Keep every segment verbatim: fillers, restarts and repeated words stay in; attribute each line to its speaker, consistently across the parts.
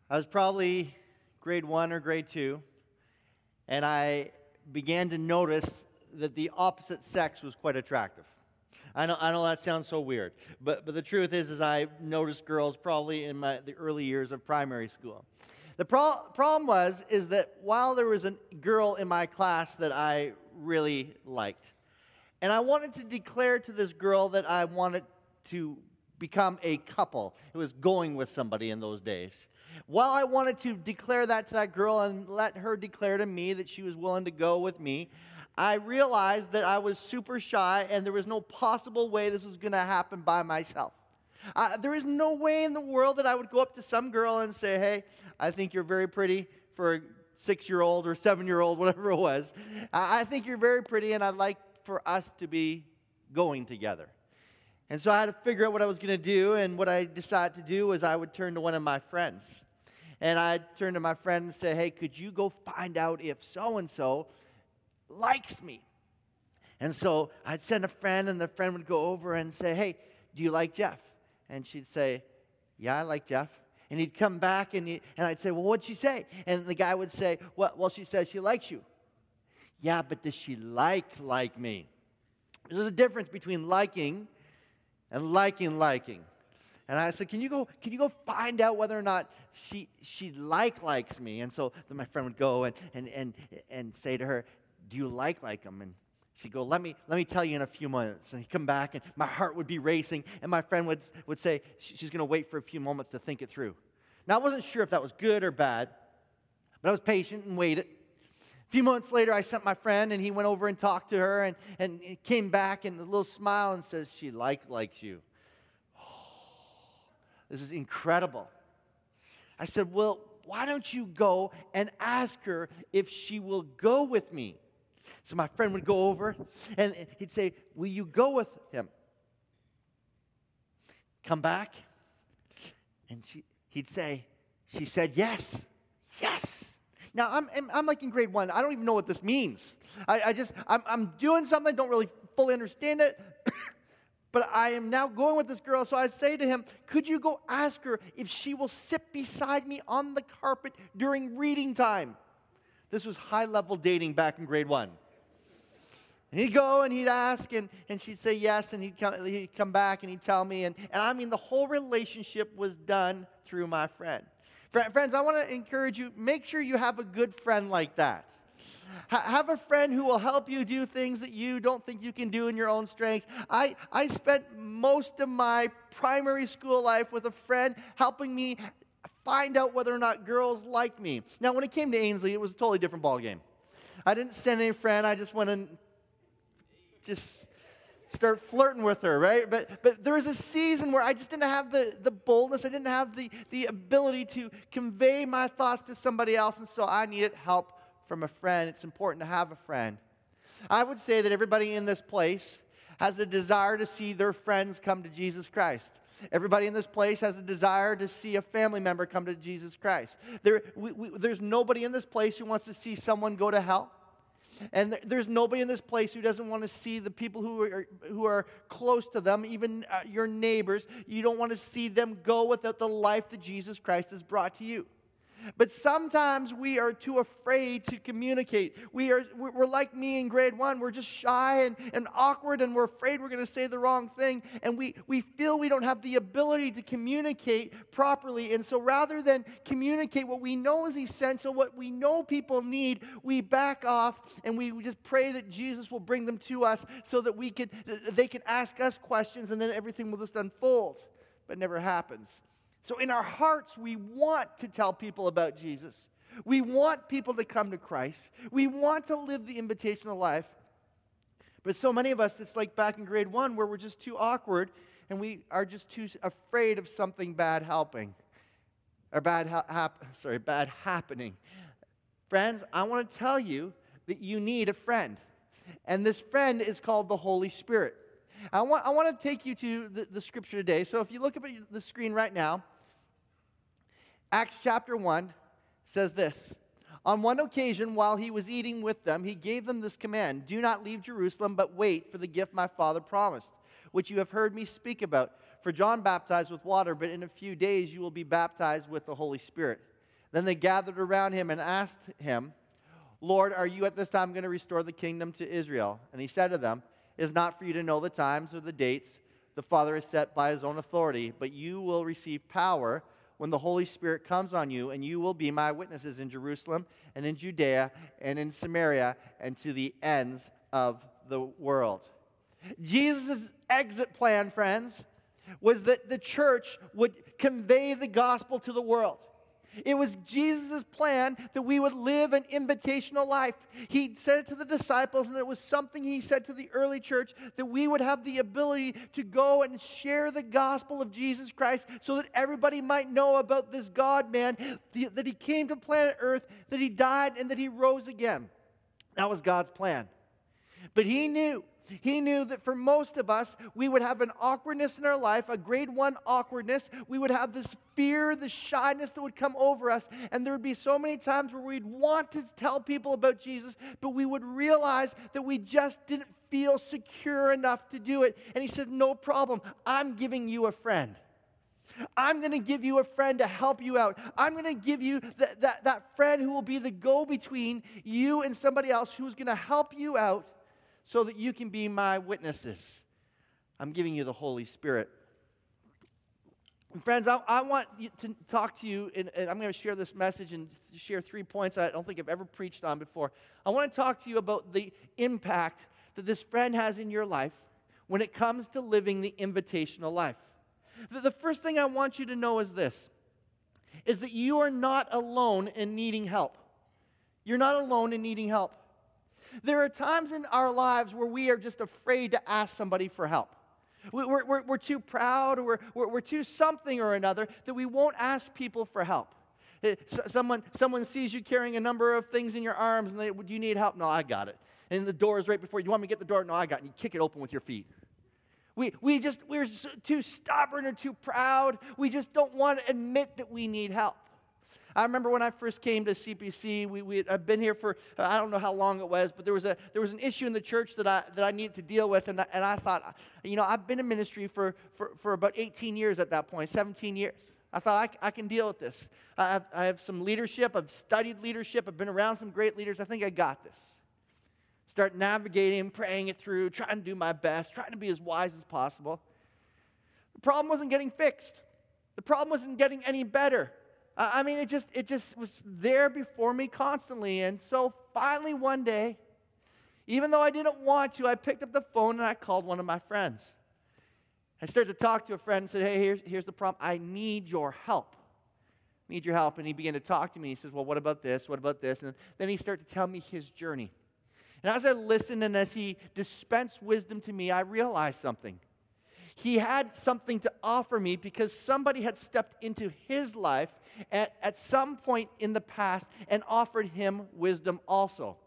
Speaker 1: I was probably grade one or grade two, and I began to notice that the opposite sex was quite attractive. I know, I know that sounds so weird, but, but the truth is, is I noticed girls probably in my, the early years of primary school. The pro- problem was, is that while there was a girl in my class that I really liked, and I wanted to declare to this girl that I wanted to become a couple. It was going with somebody in those days. While I wanted to declare that to that girl and let her declare to me that she was willing to go with me, I realized that I was super shy and there was no possible way this was going to happen by myself. Uh, there is no way in the world that I would go up to some girl and say, hey, I think you're very pretty for a six-year-old or seven-year-old, whatever it was. I, I think you're very pretty and I'd like for us to be going together. And so I had to figure out what I was going to do, and what I decided to do was I would turn to one of my friends. And I'd turn to my friend and say, hey, could you go find out if so-and-so likes me? And so I'd send a friend, and the friend would go over and say, hey, do you like Jeff? And she'd say, yeah, I like Jeff. And he'd come back, and, he, and I'd say, well, what'd she say? And the guy would say, well, well, she says she likes you. Yeah, but does she like like me? There's a difference between liking and liking liking. And I said, can you go can you go find out whether or not she she like likes me? And so then my friend would go and and and, and say to her, do you like like him? And she'd go, let me let me tell you in a few minutes. And he'd come back, and my heart would be racing, and my friend would would say she's going to wait for a few moments to think it through. Now I wasn't sure if that was good or bad, but I was patient and waited. A few months later, I sent my friend, and he went over and talked to her, and, and he came back and a little smile and says, she like likes you. Oh, this is incredible. I said, well, why don't you go and ask her if she will go with me? So my friend would go over, and he'd say, will you go with him? Come back, and she, he'd say, she said yes, yes. Now, I'm, I'm I'm like in grade one. I don't even know what this means. I, I just, I'm, I'm doing something. I don't really fully understand it. But I am now going with this girl. So I say to him, could you go ask her if she will sit beside me on the carpet during reading time? This was high-level dating back in grade one. And he'd go and he'd ask, and, and she'd say yes, and he'd come, he'd come back and he'd tell me. And, and I mean, the whole relationship was done through my friend. Friends, I want to encourage you, make sure you have a good friend like that. Ha- have a friend who will help you do things that you don't think you can do in your own strength. I, I spent most of my primary school life with a friend helping me find out whether or not girls like me. Now, when it came to Ainsley, it was a totally different ballgame. I didn't send any friend. I just went and just start flirting with her, right? But but there was a season where I just didn't have the, the boldness. I didn't have the, the ability to convey my thoughts to somebody else, and so I needed help from a friend. It's important to have a friend. I would say that everybody in this place has a desire to see their friends come to Jesus Christ. Everybody in this place has a desire to see a family member come to Jesus Christ. There, we, we, there's nobody in this place who wants to see someone go to hell. And there's nobody in this place who doesn't want to see the people who are, who are close to them, even uh, your neighbors. You don't want to see them go without the life that Jesus Christ has brought to you. But sometimes we are too afraid to communicate. We are, we're like me in grade one. We're just shy and, and awkward, and we're afraid we're going to say the wrong thing. And we, we feel we don't have the ability to communicate properly. And so rather than communicate what we know is essential, what we know people need, we back off and we just pray that Jesus will bring them to us so that we could, they can ask us questions, and then everything will just unfold. But it never happens. So in our hearts, we want to tell people about Jesus. We want people to come to Christ. We want to live the invitational life. But so many of us, it's like back in grade one where we're just too awkward and we are just too afraid of something bad helping. Or bad, ha- hap- sorry, bad happening. Friends, I want to tell you that you need a friend. And this friend is called the Holy Spirit. I want, I want to take you to the, the scripture today. So if you look up at the screen right now, Acts chapter one says this. On one occasion, while he was eating with them, he gave them this command: do not leave Jerusalem, but wait for the gift my Father promised, which you have heard me speak about. For John baptized with water, but in a few days you will be baptized with the Holy Spirit. Then they gathered around him and asked him, Lord, are you at this time going to restore the kingdom to Israel? And he said to them, it is not for you to know the times or the dates the Father has set by his own authority, but you will receive power when the Holy Spirit comes on you, and you will be my witnesses in Jerusalem and in Judea and in Samaria and to the ends of the world. Jesus' exit plan, friends, was that the church would convey the gospel to the world. It was Jesus' plan that we would live an invitational life. He said it to the disciples, and it was something he said to the early church, that we would have the ability to go and share the gospel of Jesus Christ so that everybody might know about this God-man, that he came to planet Earth, that he died, and that he rose again. That was God's plan. But he knew He knew that for most of us, we would have an awkwardness in our life, a grade one awkwardness. We would have this fear, this shyness that would come over us. And there would be so many times where we'd want to tell people about Jesus, but we would realize that we just didn't feel secure enough to do it. And he said, no problem. I'm giving you a friend. I'm going to give you a friend to help you out. I'm going to give you that, that, that friend who will be the go-between you and somebody else who's going to help you out, so that you can be my witnesses. I'm giving you the Holy Spirit. And friends, I, I want you to talk to you, and, and I'm going to share this message and share three points I don't think I've ever preached on before. I want to talk to you about the impact that this friend has in your life when it comes to living the invitational life. The, the first thing I want you to know is this, is that you are not alone in needing help. You're not alone in needing help. There are times in our lives where we are just afraid to ask somebody for help. We're, we're, we're too proud, or we're, we're too something or another that we won't ask people for help. Someone, someone sees you carrying a number of things in your arms, and they, do you need help? No, I got it. And the door is right before you. You want me to get the door? No, I got it. And you kick it open with your feet. We, we just, we're too stubborn or too proud. We just don't want to admit that we need help. I remember when I first came to C P C, we, we I've been here for, uh, I don't know how long it was, but there was a there was an issue in the church that I that I needed to deal with, and I, and I thought, you know, I've been in ministry for, for, for about eighteen years at that point, seventeen years. I thought, I, I can deal with this. I have, I have some leadership, I've studied leadership, I've been around some great leaders, I think I got this. Start navigating, praying it through, trying to do my best, trying to be as wise as possible. The problem wasn't getting fixed. The problem wasn't getting any better. I mean, it just it just was there before me constantly. And so finally one day, even though I didn't want to, I picked up the phone and I called one of my friends. I started to talk to a friend and said, hey, here's, here's the problem. I need your help. I need your help. And he began to talk to me. He says, well, what about this? What about this? And then he started to tell me his journey. And as I listened and as he dispensed wisdom to me, I realized something. He had something to offer me because somebody had stepped into his life at, at some point in the past and offered him wisdom also.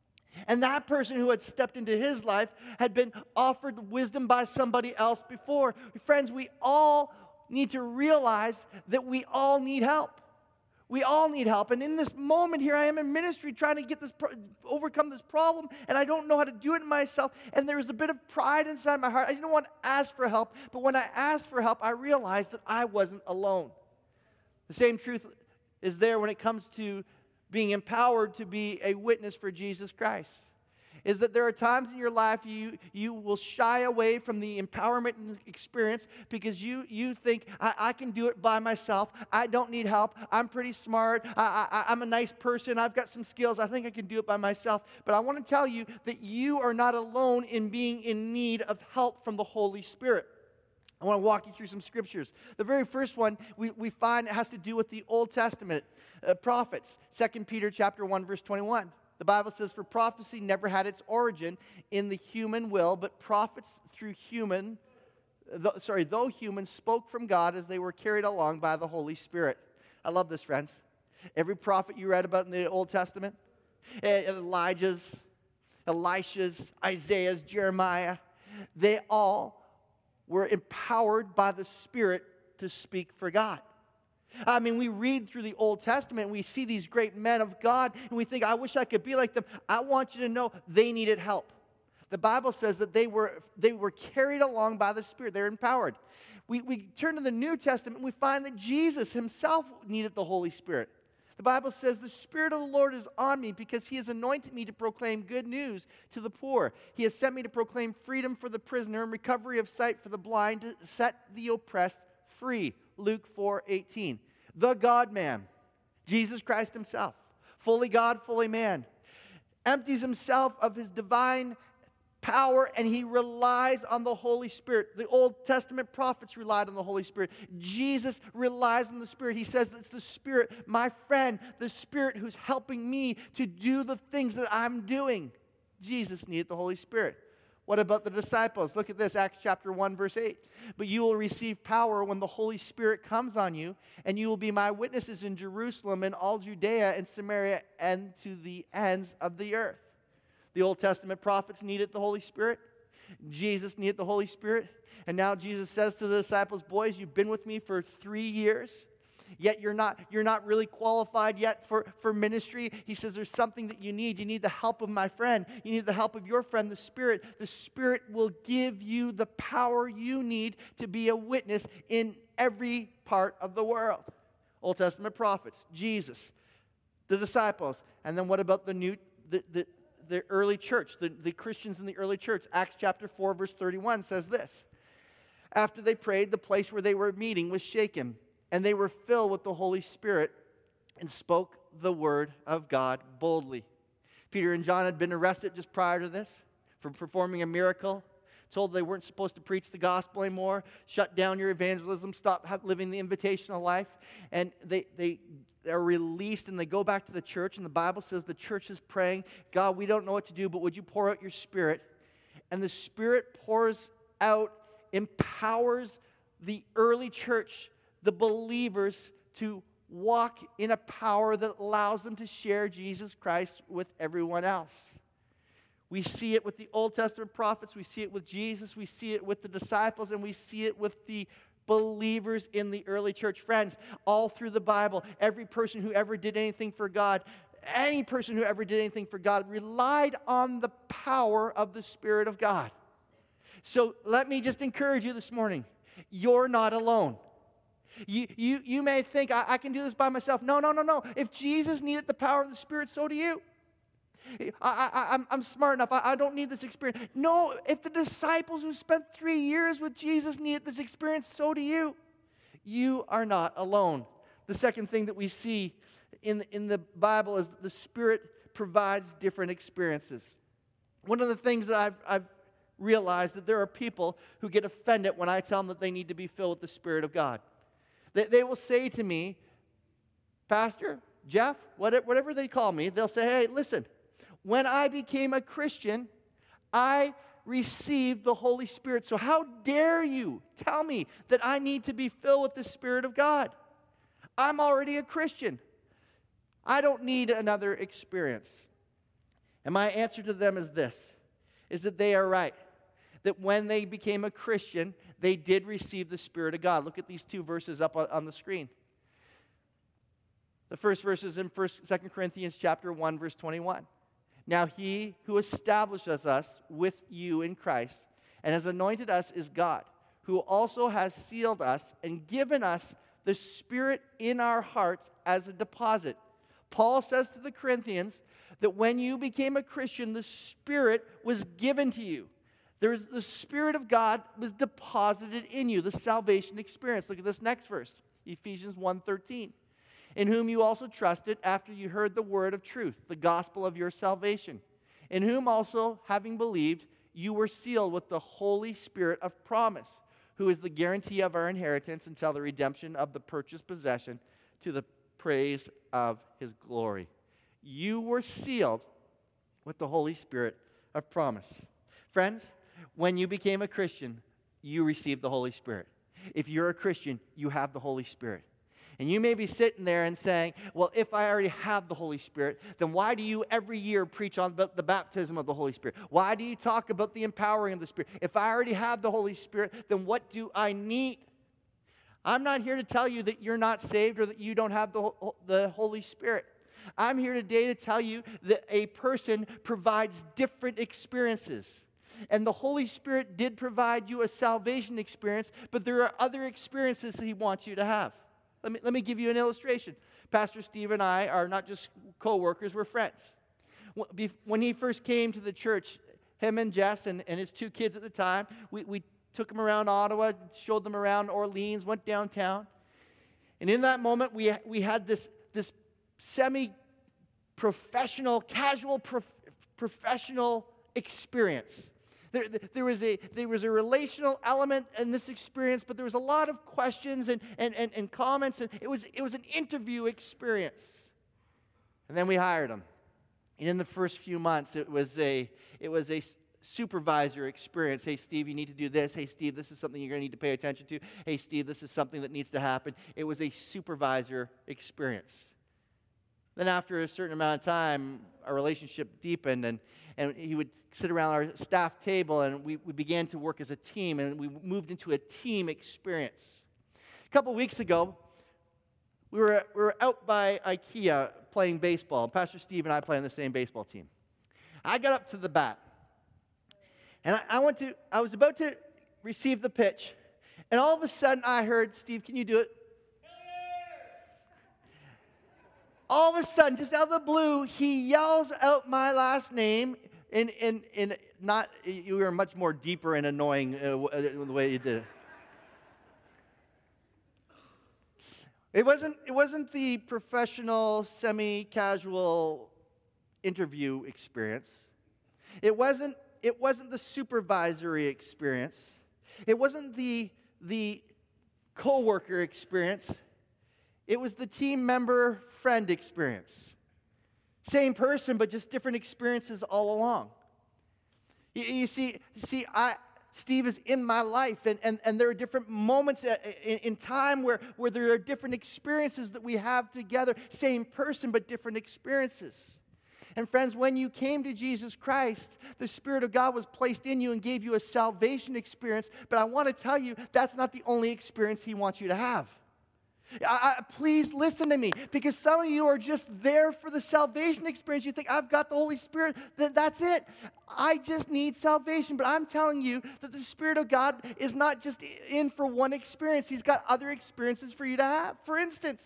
Speaker 1: And that person who had stepped into his life had been offered wisdom by somebody else before. Friends, we all need to realize that we all need help. We all need help. And in this moment here, I am in ministry trying to get this, overcome this problem, and I don't know how to do it myself. And there was a bit of pride inside my heart. I didn't want to ask for help, but when I asked for help, I realized that I wasn't alone. The same truth is there when it comes to being empowered to be a witness for Jesus Christ. Is that there are times in your life you, you will shy away from the empowerment experience because you, you think, I, I can do it by myself. I don't need help. I'm pretty smart. I, I, I'm a nice person. I've got some skills. I think I can do it by myself. But I want to tell you that you are not alone in being in need of help from the Holy Spirit. I want to walk you through some scriptures. The very first one we, we find has to do with the Old Testament uh, prophets. Second Peter chapter one, verse twenty-one. The Bible says, for prophecy never had its origin in the human will, but prophets through human, th- sorry, though humans spoke from God as they were carried along by the Holy Spirit. I love this, friends. Every prophet you read about in the Old Testament, Elijah's, Elisha's, Isaiah's, Jeremiah, they all were empowered by the Spirit to speak for God. I mean, we read through the Old Testament and we see these great men of God and we think, I wish I could be like them. I want you to know they needed help. The Bible says that they were they were carried along by the Spirit. They're empowered. We, we turn to the New Testament and we find that Jesus himself needed the Holy Spirit. The Bible says, the Spirit of the Lord is on me because He has anointed me to proclaim good news to the poor. He has sent me to proclaim freedom for the prisoner and recovery of sight for the blind, to set the oppressed free. Luke four eighteen. The God-man, Jesus Christ Himself, fully God, fully man, empties Himself of His divine power, and He relies on the Holy Spirit. The Old Testament prophets relied on the Holy Spirit. Jesus relies on the Spirit. He says it's the Spirit, my friend, the Spirit who's helping me to do the things that I'm doing. Jesus needed the Holy Spirit. What about the disciples? Look at this, Acts chapter one, verse eight. But you will receive power when the Holy Spirit comes on you, and you will be my witnesses in Jerusalem and all Judea and Samaria and to the ends of the earth. The Old Testament prophets needed the Holy Spirit. Jesus needed the Holy Spirit. And now Jesus says to the disciples, boys, you've been with me for three years, yet you're not, you're not really qualified yet for, for ministry. He says there's something that you need. You need the help of my friend. You need the help of your friend, the Spirit. The Spirit will give you the power you need to be a witness in every part of the world. Old Testament prophets, Jesus, the disciples. And then what about the new the, the the early church, the, the Christians in the early church? Acts chapter four, verse thirty-one says this. After they prayed, the place where they were meeting was shaken, and they were filled with the Holy Spirit and spoke the word of God boldly. Peter and John had been arrested just prior to this for performing a miracle, told they weren't supposed to preach the gospel anymore, shut down your evangelism, stop living the invitational life, and they they are released and they go back to the church, and the Bible says the church is praying, God, we don't know what to do, but would you pour out your Spirit? And the Spirit pours out, empowers the early church, the believers, to walk in a power that allows them to share Jesus Christ with everyone else. We see it with the Old Testament prophets, we see it with Jesus, we see it with the disciples, and we see it with the believers in the early church. Friends, all through the Bible, every person who ever did anything for God, any person who ever did anything for God relied on the power of the Spirit of God. So let me just encourage you this morning. You're not alone. You, you, you may think, I, I can do this by myself. No, no, no, no. If Jesus needed the power of the Spirit, so do you. I, I, I'm, I'm smart enough. I, I don't need this experience. No, if the disciples who spent three years with Jesus needed this experience, so do you. You are not alone. The second thing that we see in, in the Bible is that the Spirit provides different experiences. One of the things that I've, I've realized that there are people who get offended when I tell them that they need to be filled with the Spirit of God. They, they will say to me, Pastor, Jeff, whatever they call me, they'll say, hey, listen, when I became a Christian, I received the Holy Spirit. So how dare you tell me that I need to be filled with the Spirit of God? I'm already a Christian. I don't need another experience. And my answer to them is this, is that they are right. That when they became a Christian, they did receive the Spirit of God. Look at these two verses up on, on the screen. The first verse is in First, Second Corinthians chapter one, verse twenty-one. Now he who establishes us with you in Christ and has anointed us is God, who also has sealed us and given us the Spirit in our hearts as a deposit. Paul says to the Corinthians that when you became a Christian, the Spirit was given to you. There's the Spirit of God was deposited in you, the salvation experience. Look at this next verse, Ephesians one thirteen. In whom you also trusted after you heard the word of truth, the gospel of your salvation. In whom also, having believed, you were sealed with the Holy Spirit of promise, who is the guarantee of our inheritance until the redemption of the purchased possession to the praise of His glory. You were sealed with the Holy Spirit of promise. Friends, when you became a Christian, you received the Holy Spirit. If you're a Christian, you have the Holy Spirit. And you may be sitting there and saying, well, if I already have the Holy Spirit, then why do you every year preach on the baptism of the Holy Spirit? Why do you talk about the empowering of the Spirit? If I already have the Holy Spirit, then what do I need? I'm not here to tell you that you're not saved or that you don't have the, the Holy Spirit. I'm here today to tell you that a person provides different experiences. And the Holy Spirit did provide you a salvation experience, but there are other experiences that He wants you to have. Let me, let me give you an illustration. Pastor Steve and I are not just co-workers, we're friends. When he first came to the church, him and Jess and, and his two kids at the time, we, we took them around Ottawa, showed them around Orleans, went downtown. And in that moment, we, we had this, this semi-professional, casual prof, professional experience. There, there, was a, there was a relational element in this experience, but there was a lot of questions and, and, and, and comments. And it was, it was an interview experience. And then we hired him. And in the first few months, it was a, it was a supervisor experience. Hey, Steve, you need to do this. Hey, Steve, this is something you're going to need to pay attention to. Hey, Steve, this is something that needs to happen. It was a supervisor experience. Then after a certain amount of time, our relationship deepened, and, and he would sit around our staff table, and we, we began to work as a team, and we moved into a team experience. A couple weeks ago, we were, we were out by IKEA playing baseball. Pastor Steve and I play on the same baseball team. I got up to the bat, and I, I went to. I was about to receive the pitch, and all of a sudden I heard, "Steve, can you do it?" All of a sudden, just out of the blue, he yells out my last name in in in not. You were much more deeper and annoying uh, the way you did it. It wasn't. It wasn't the professional, semi-casual interview experience. It wasn't. It wasn't the supervisory experience. It wasn't the the coworker experience. It was the team member friend experience. Same person, but just different experiences all along. You, you see, you see, I. Steve is in my life, and, and, and there are different moments in, in time where, where there are different experiences that we have together. Same person, but different experiences. And friends, when you came to Jesus Christ, the Spirit of God was placed in you and gave you a salvation experience. But I want to tell you, that's not the only experience He wants you to have. I, I, please listen to me, because some of you are just there for the salvation experience. You think, I've got the Holy Spirit, that, that's it. I just need salvation. But I'm telling you that the Spirit of God is not just in for one experience. He's got other experiences for you to have. For instance,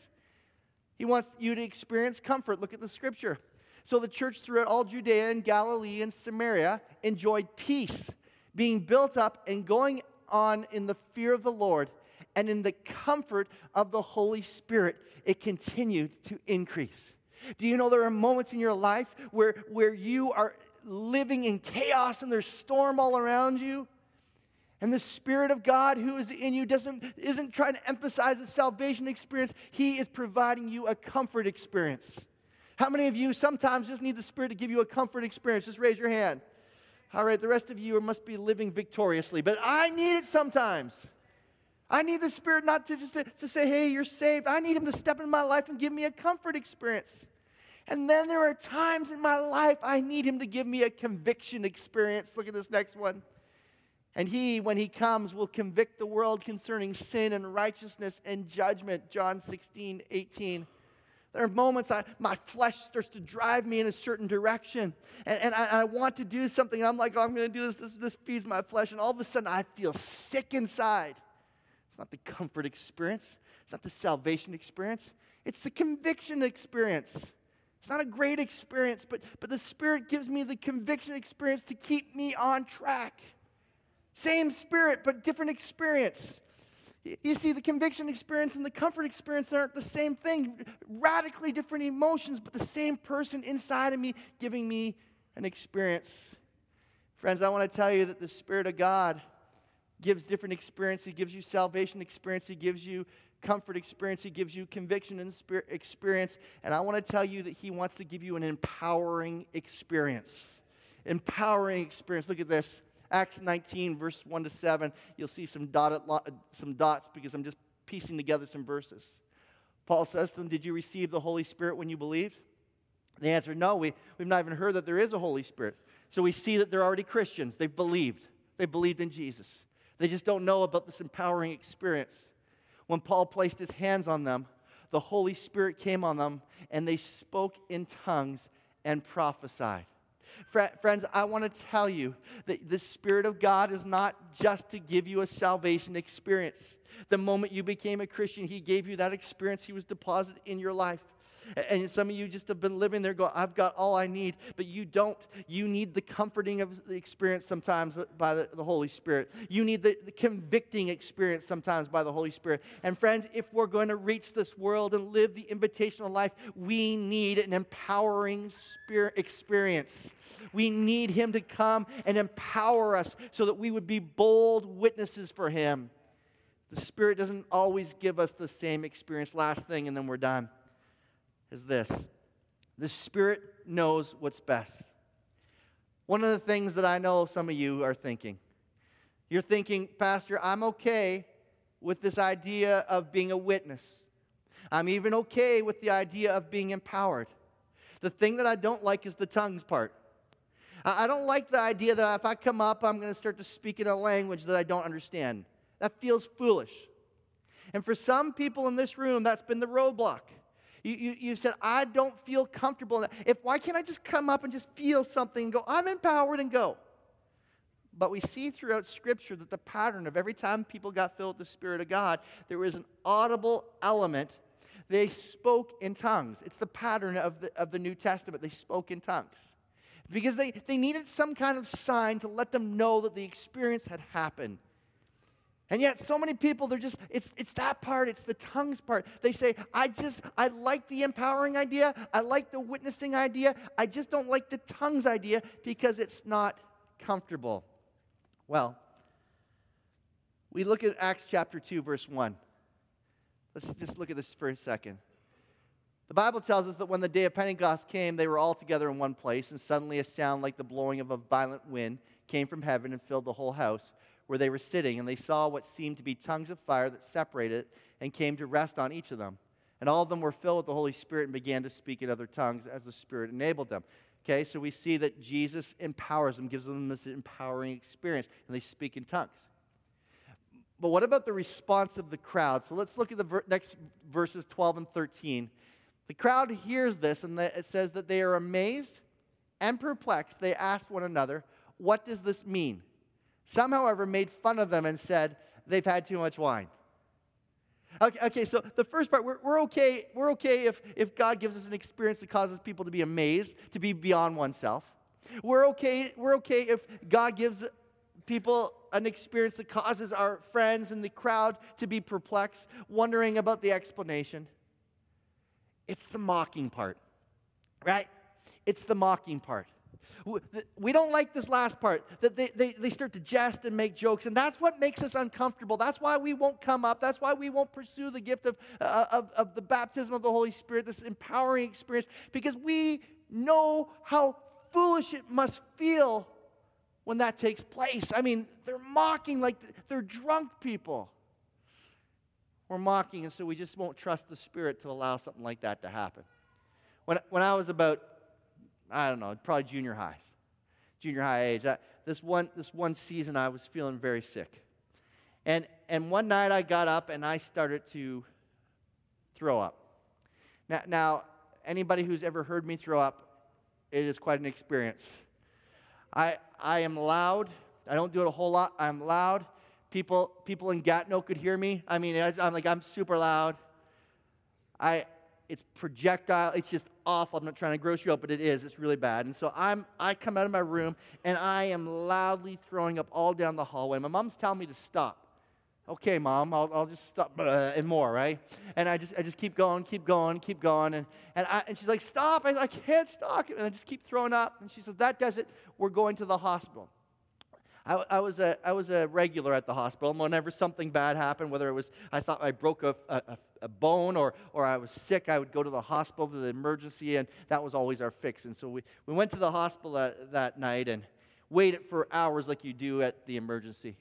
Speaker 1: He wants you to experience comfort. Look at the Scripture. So the church throughout all Judea and Galilee and Samaria enjoyed peace, being built up and going on in the fear of the Lord. And in the comfort of the Holy Spirit, it continued to increase. Do you know there are moments in your life where, where you are living in chaos and there's storm all around you? And the Spirit of God who is in you doesn't, isn't trying to emphasize a salvation experience. He is providing you a comfort experience. How many of you sometimes just need the Spirit to give you a comfort experience? Just raise your hand. All right, the rest of you must be living victoriously. But I need it sometimes. I need the Spirit not to just to, to say, hey, you're saved. I need Him to step in my life and give me a comfort experience. And then there are times in my life I need Him to give me a conviction experience. Look at this next one. And He, when He comes, will convict the world concerning sin and righteousness and judgment. John sixteen, eighteen. There are moments I, my flesh starts to drive me in a certain direction. And, and I, I want to do something. And I'm like, oh, I'm going to do this. this. This feeds my flesh. And all of a sudden I feel sick inside. It's not the comfort experience. It's not the salvation experience. It's the conviction experience. It's not a great experience, but, but the Spirit gives me the conviction experience to keep me on track. Same Spirit, but different experience. You see, the conviction experience and the comfort experience aren't the same thing. Radically different emotions, but the same person inside of me giving me an experience. Friends, I want to tell you that the Spirit of God gives different experience. He gives you salvation experience. He gives you comfort experience. He gives you conviction and spirit experience. And I want to tell you that He wants to give you an empowering experience. Empowering experience. Look at this. Acts nineteen, verse one to seven. You'll see some dotted some dots because I'm just piecing together some verses. Paul says to them, did you receive the Holy Spirit when you believed? They answered, no, we, we've not even heard that there is a Holy Spirit. So we see that they're already Christians. They've believed. They believed in Jesus. They just don't know about this empowering experience. When Paul placed his hands on them, the Holy Spirit came on them, and they spoke in tongues and prophesied. Friends, I want to tell you that the Spirit of God is not just to give you a salvation experience. The moment you became a Christian, He gave you that experience. He was deposited in your life. And some of you just have been living there going, I've got all I need, but you don't. You need the comforting of the experience sometimes by the, the Holy Spirit. You need the, the convicting experience sometimes by the Holy Spirit. And friends, if we're going to reach this world and live the invitational life, we need an empowering spirit experience. We need Him to come and empower us so that we would be bold witnesses for Him. The Spirit doesn't always give us the same experience. Last thing, and then we're done, is this. The Spirit knows what's best. One of the things that I know some of you are thinking, you're thinking, Pastor, I'm okay with this idea of being a witness. I'm even okay with the idea of being empowered. The thing that I don't like is the tongues part. I don't like the idea that if I come up, I'm going to start to speak in a language that I don't understand. That feels foolish. And for some people in this room, that's been the roadblock. You, you, you said, I don't feel comfortable in that. If, why can't I just come up and just feel something and go, I'm empowered, and go? But we see throughout Scripture that the pattern of every time people got filled with the Spirit of God, there was an audible element. They spoke in tongues. It's the pattern of the, of the New Testament. They spoke in tongues. Because they, they needed some kind of sign to let them know that the experience had happened. And yet so many people, they're just, it's it's that part, it's the tongues part. They say, I just, I like the empowering idea, I like the witnessing idea, I just don't like the tongues idea because it's not comfortable. Well, we look at Acts chapter two, verse one. Let's just look at this for a second. The Bible tells us that when the day of Pentecost came, they were all together in one place, and suddenly a sound like the blowing of a violent wind came from heaven and filled the whole house where they were sitting, and they saw what seemed to be tongues of fire that separated and came to rest on each of them. And all of them were filled with the Holy Spirit and began to speak in other tongues as the Spirit enabled them. Okay, so we see that Jesus empowers them, gives them this empowering experience, and they speak in tongues. But what about the response of the crowd? So let's look at the ver- next verses twelve and thirteen. The crowd hears this, and it says that they are amazed and perplexed. They asked one another, what does this mean? Some, however, made fun of them and said, they've had too much wine. Okay, okay so the first part, we're, we're okay, we're okay if, if God gives us an experience that causes people to be amazed, to be beyond oneself. We're okay, we're okay if God gives people an experience that causes our friends in the crowd to be perplexed, wondering about the explanation. It's the mocking part, right? It's the mocking part. We don't like this last part, that they, they, they start to jest and make jokes, and that's what makes us uncomfortable. That's why we won't come up. That's why we won't pursue the gift of, uh, of, of the baptism of the Holy Spirit, this empowering experience, because we know how foolish it must feel when that takes place. I mean, they're mocking like they're drunk people. We're mocking, and so we just won't trust the Spirit to allow something like that to happen. When, when I was about I don't know, probably junior highs, junior high age. I, this one, this one season, I was feeling very sick, and and one night I got up and I started to throw up. Now, now, anybody who's ever heard me throw up, it is quite an experience. I I am loud. I don't do it a whole lot. I'm loud. People people in Gatineau could hear me. I mean, I'm like I'm super loud. I. It's projectile. It's just awful. I'm not trying to gross you up, but it is. It's really bad. And so I'm, I come out of my room, and I am loudly throwing up all down the hallway. My mom's telling me to stop. Okay, Mom, I'll, I'll just stop, and more, right? And I just, I just keep going, keep going, keep going. And, and, I, and she's like, stop. I, I can't stop. And I just keep throwing up. And she says, that does it. We're going to the hospital. I, I was a I was a regular at the hospital, and whenever something bad happened, whether it was I thought I broke a, a, a bone or or I was sick, I would go to the hospital to the emergency, and that was always our fix. And so we, we went to the hospital that, that night and waited for hours like you do at the emergency.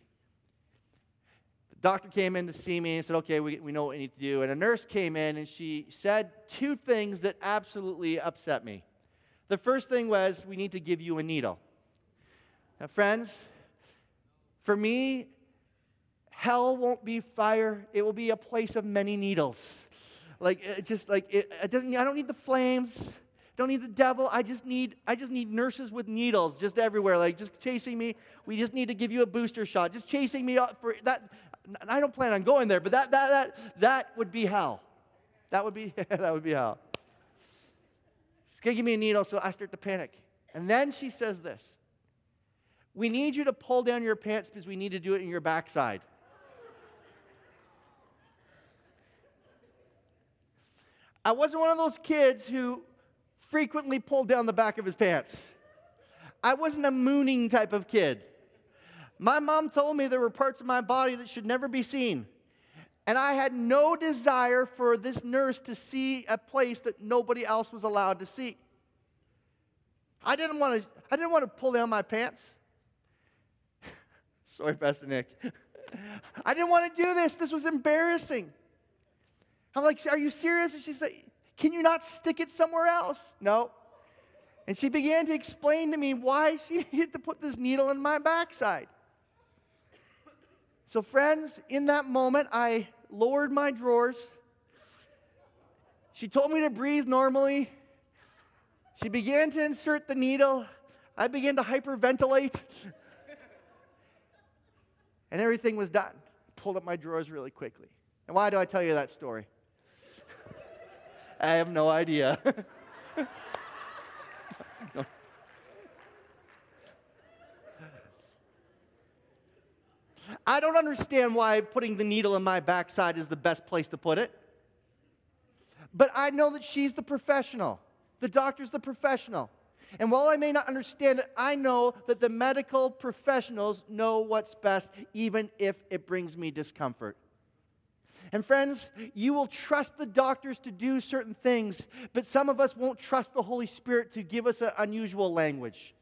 Speaker 1: The doctor came in to see me and said, okay, we, we know what we need to do. And a nurse came in, and she said two things that absolutely upset me. The first thing was, we need to give you a needle. Now, friends, for me, hell won't be fire. It will be a place of many needles. Like it just like it, it doesn't. I don't need the flames. Don't need the devil. I just need. I just need nurses with needles just everywhere, like just chasing me. We just need to give you a booster shot. Just chasing me up for that. I don't plan on going there, but that that that that would be hell. That would be that would be hell. She's going to give me a needle, so I start to panic. And then she says this. We need you to pull down your pants because we need to do it in your backside. I wasn't one of those kids who frequently pulled down the back of his pants. I wasn't a mooning type of kid. My mom told me there were parts of my body that should never be seen. And I had no desire for this nurse to see a place that nobody else was allowed to see. I didn't want to, I didn't want to pull down my pants. Sorry, Pastor Nick. I didn't want to do this. This was embarrassing. I'm like, are you serious? And she's like, can you not stick it somewhere else? No. And she began to explain to me why she needed to put this needle in my backside. So friends, in that moment, I lowered my drawers. She told me to breathe normally. She began to insert the needle. I began to hyperventilate. And everything was done. Pulled up my drawers really quickly. And why do I tell you that story? I have no idea. No. I don't understand why putting the needle in my backside is the best place to put it. But I know that she's the professional. The doctor's the professional. And while I may not understand it, I know that the medical professionals know what's best, even if it brings me discomfort. And friends, you will trust the doctors to do certain things, but some of us won't trust the Holy Spirit to give us an unusual language.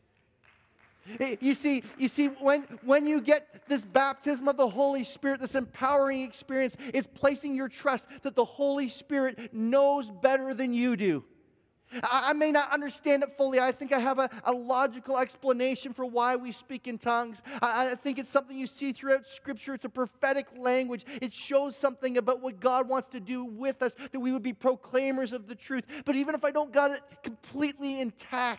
Speaker 1: You see, you see, when, when you get this baptism of the Holy Spirit, this empowering experience, it's placing your trust that the Holy Spirit knows better than you do. I, I may not understand it fully. I think I have a, a logical explanation for why we speak in tongues. I, I think it's something you see throughout Scripture. It's a prophetic language. It shows something about what God wants to do with us, that we would be proclaimers of the truth. But even if I don't got it completely intact,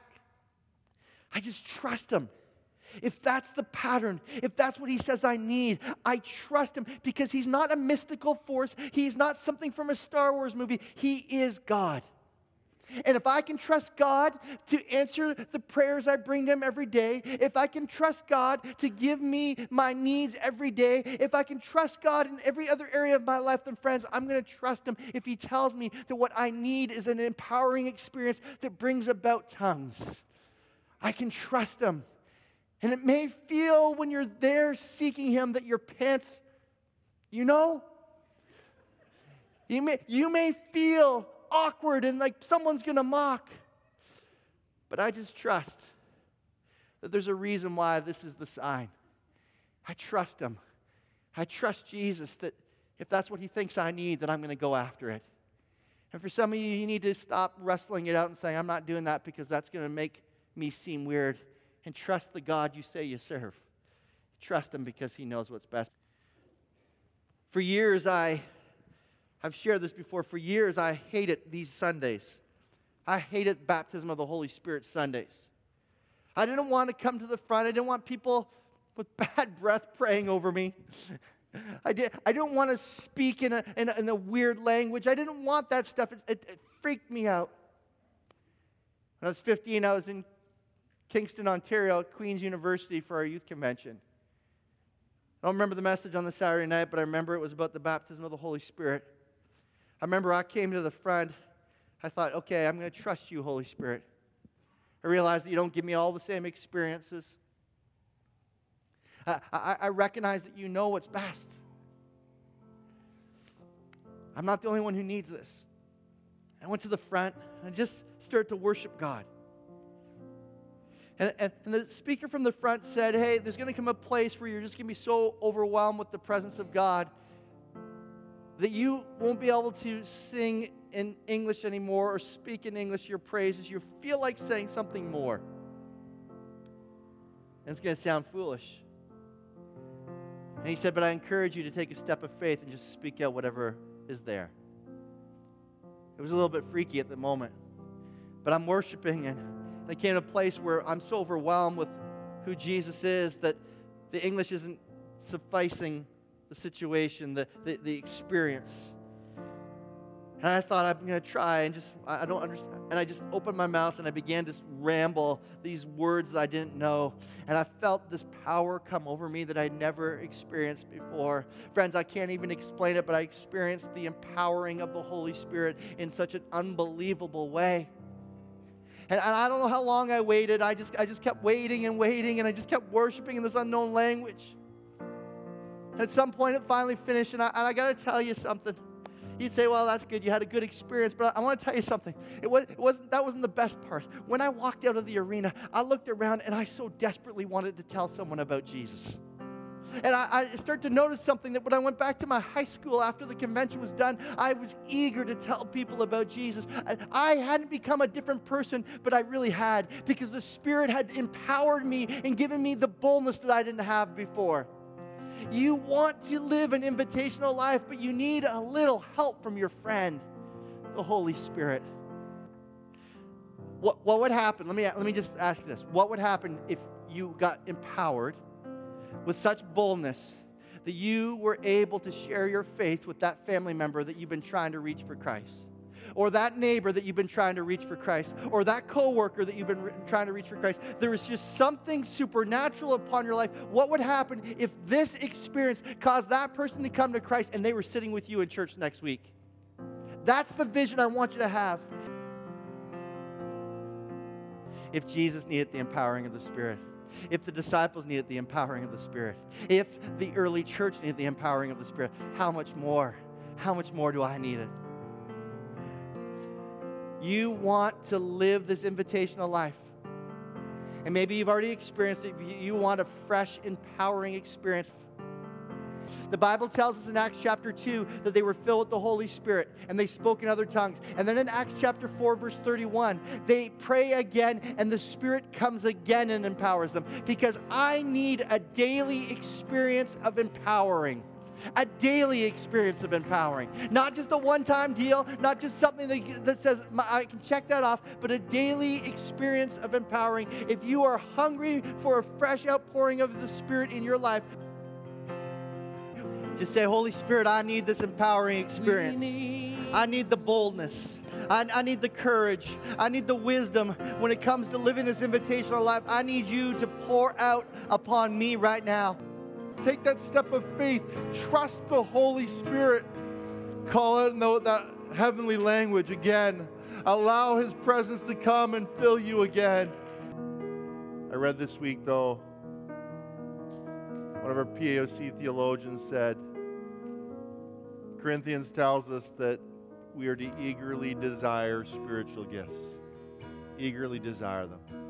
Speaker 1: I just trust Him. If that's the pattern, if that's what He says I need, I trust Him because He's not a mystical force. He's not something from a Star Wars movie. He is God. And if I can trust God to answer the prayers I bring to Him every day, if I can trust God to give me my needs every day, if I can trust God in every other area of my life, then friends, I'm going to trust Him if He tells me that what I need is an empowering experience that brings about tongues. I can trust Him. And it may feel when you're there seeking Him that your pants, you know, you may, you may feel awkward and like someone's going to mock. But I just trust that there's a reason why this is the sign. I trust Him. I trust Jesus that if that's what He thinks I need, that I'm going to go after it. And for some of you, you need to stop wrestling it out and saying, I'm not doing that because that's going to make me seem weird. And trust the God you say you serve. Trust Him because He knows what's best. For years, I I've shared this before. For years, I hated these Sundays. I hated baptism of the Holy Spirit Sundays. I didn't want to come to the front. I didn't want people with bad breath praying over me. I, did, I didn't want to speak in a, in a, in a weird language. I didn't want that stuff. It, it, it freaked me out. When I was fifteen, I was in Kingston, Ontario, at Queen's University for our youth convention. I don't remember the message on the Saturday night, but I remember it was about the baptism of the Holy Spirit. I remember I came to the front. I thought, okay, I'm going to trust you, Holy Spirit. I realized that you don't give me all the same experiences. I, I, I recognize that you know what's best. I'm not the only one who needs this. I went to the front and just started to worship God. And, and, and the speaker from the front said, hey, there's going to come a place where you're just going to be so overwhelmed with the presence of God that you won't be able to sing in English anymore or speak in English your praises. You feel like saying something more. And it's going to sound foolish. And he said, but I encourage you to take a step of faith and just speak out whatever is there. It was a little bit freaky at the moment. But I'm worshiping, and I came to a place where I'm so overwhelmed with who Jesus is that the English isn't sufficing the situation, the, the, the experience. And I thought, I'm going to try and just, I I don't understand. And I just opened my mouth and I began to ramble these words that I didn't know. And I felt this power come over me that I'd never experienced before. Friends, I can't even explain it, but I experienced the empowering of the Holy Spirit in such an unbelievable way. And, and I don't know how long I waited. I just, I just kept waiting and waiting, and I just kept worshiping in this unknown language. And at some point, it finally finished, and I, and I got to tell you something. You'd say, well, that's good. You had a good experience. But I, I want to tell you something. It, was, it wasn't, that wasn't the best part. When I walked out of the arena, I looked around, and I so desperately wanted to tell someone about Jesus. And I, I started to notice something, that when I went back to my high school after the convention was done, I was eager to tell people about Jesus. I, I hadn't become a different person, but I really had, because the Spirit had empowered me and given me the boldness that I didn't have before. You want to live an invitational life, but you need a little help from your friend, the Holy Spirit. What, what would happen? Let me, let me just ask you this. What would happen if you got empowered with such boldness that you were able to share your faith with that family member that you've been trying to reach for Christ? Or that neighbor that you've been trying to reach for Christ, or that coworker that you've been re- trying to reach for Christ. There is just something supernatural upon your life. What would happen if this experience caused that person to come to Christ and they were sitting with you in church next week? That's the vision I want you to have. If Jesus needed the empowering of the Spirit, if the disciples needed the empowering of the Spirit, if the early church needed the empowering of the Spirit, how much more, how much more do I need it? You want to live this invitational life. And maybe you've already experienced it. You want a fresh, empowering experience. The Bible tells us in Acts chapter two that they were filled with the Holy Spirit and they spoke in other tongues. And then in Acts chapter four, verse thirty-one, they pray again and the Spirit comes again and empowers them. Because I need a daily experience of empowering. A daily experience of empowering. Not just a one-time deal, not just something that, that says, I can check that off, but a daily experience of empowering. If you are hungry for a fresh outpouring of the Spirit in your life, just say, Holy Spirit, I need this empowering experience. I need the boldness. I, I need the courage. I need the wisdom when it comes to living this invitational life. I need you to pour out upon me right now.
Speaker 2: Take that step of faith. Trust the Holy Spirit. Call out in that heavenly language again. Allow His presence to come and fill you again. I read this week, though, one of our P A O C theologians said, Corinthians tells us that we are to eagerly desire spiritual gifts. Eagerly desire them.